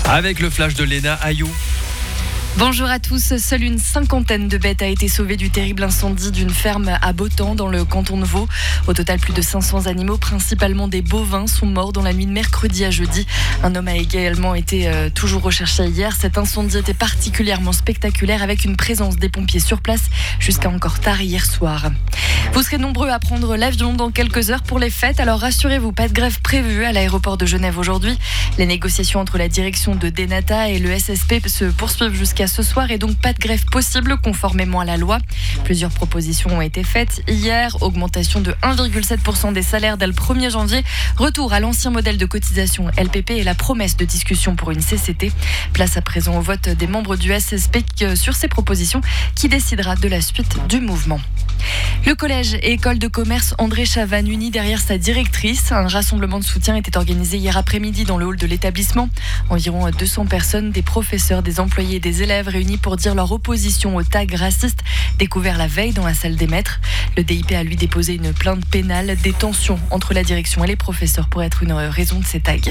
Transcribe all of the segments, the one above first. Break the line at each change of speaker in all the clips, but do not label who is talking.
Avec le flash de Léna Ayou.
Bonjour à tous. Seule une cinquantaine de bêtes a été sauvée du terrible incendie d'une ferme à Botan dans le canton de Vaud. Au total, plus de 500 animaux, principalement des bovins, sont morts dans la nuit de mercredi à jeudi. Un homme a également été toujours recherché hier. Cet incendie était particulièrement spectaculaire avec une présence des pompiers sur place jusqu'à encore tard hier soir. Vous serez nombreux à prendre l'avion dans quelques heures pour les fêtes, alors rassurez-vous, pas de grève prévue à l'aéroport de Genève aujourd'hui. Les négociations entre la direction de Denata et le SSP se poursuivent jusqu'à ce soir et donc pas de grève possible conformément à la loi. Plusieurs propositions ont été faites hier, augmentation de 1,7% des salaires dès le 1er janvier, retour à l'ancien modèle de cotisation LPP et la promesse de discussion pour une CCT. Place à présent au vote des membres du SSP sur ces propositions qui décidera de la suite du mouvement. Le collège et école de commerce André Chavannes unis derrière sa directrice. Un rassemblement de soutien était organisé hier après-midi dans le hall de l'établissement. Environ 200 personnes, des professeurs, des employés et des élèves réunis pour dire leur opposition aux tags racistes découverts la veille dans la salle des maîtres. Le DIP a lui déposé une plainte pénale. Des tensions entre la direction et les professeurs pourraient être une raison de ces tags.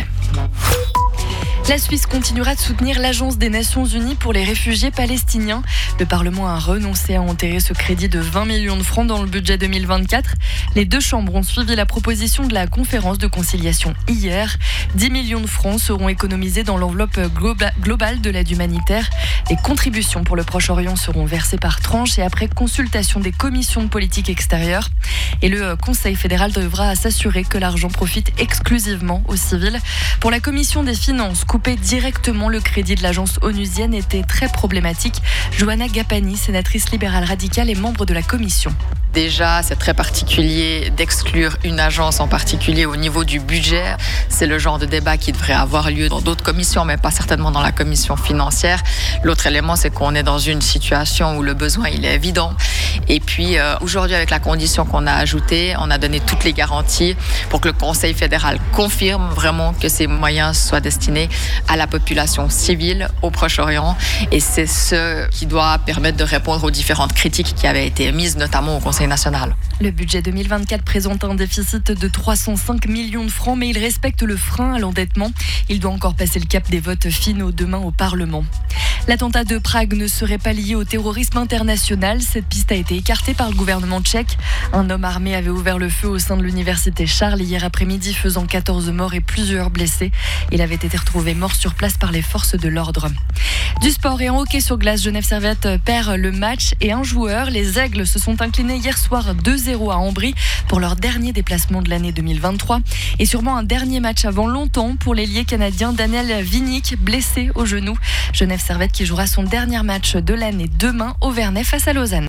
La Suisse continuera de soutenir l'Agence des Nations Unies pour les réfugiés palestiniens. Le Parlement a renoncé à enterrer ce crédit de 20 millions de francs dans le budget 2024. Les deux chambres ont suivi la proposition de la conférence de conciliation hier. 10 millions de francs seront économisés dans l'enveloppe globale de l'aide humanitaire. Les contributions pour le Proche-Orient seront versées par tranches et après consultation des commissions de politique extérieure. Et le Conseil fédéral devra s'assurer que l'argent profite exclusivement aux civils. Pour la Commission des finances, couper directement le crédit de l'agence onusienne était très problématique. Johanna Gapani, sénatrice libérale radicale et membre de la commission.
Déjà, c'est très particulier d'exclure une agence en particulier au niveau du budget. C'est le genre de débat qui devrait avoir lieu dans d'autres commissions, mais pas certainement dans la commission financière. L'autre élément, c'est qu'on est dans une situation où le besoin il est évident. Et puis, aujourd'hui, avec la condition qu'on a ajoutée, on a donné toutes les garanties pour que le Conseil fédéral confirme vraiment que ces moyens soient destinés à la population civile au Proche-Orient. Et c'est ce qui doit permettre de répondre aux différentes critiques qui avaient été émises, notamment au Conseil national.
Le budget 2024 présente un déficit de 305 millions de francs, mais il respecte le frein à l'endettement. Il doit encore passer le cap des votes finaux demain au Parlement. L'attentat de Prague ne serait pas lié au terrorisme international. Cette piste a été écartée par le gouvernement tchèque. Un homme armé avait ouvert le feu au sein de l'université Charles hier après-midi, faisant 14 morts et plusieurs blessés. Il avait été retrouvé mort sur place par les forces de l'ordre. Du sport et en hockey sur glace, Genève Servette perd le match et un joueur. Les Aigles se sont inclinés hier soir 2-0 à Ambry pour leur dernier déplacement de l'année 2023. Et sûrement un dernier match avant longtemps pour l'ailier canadien Daniel Winnik, blessé au genou. Genève Servette qui jouera son dernier match de l'année demain au Vernet face à Lausanne.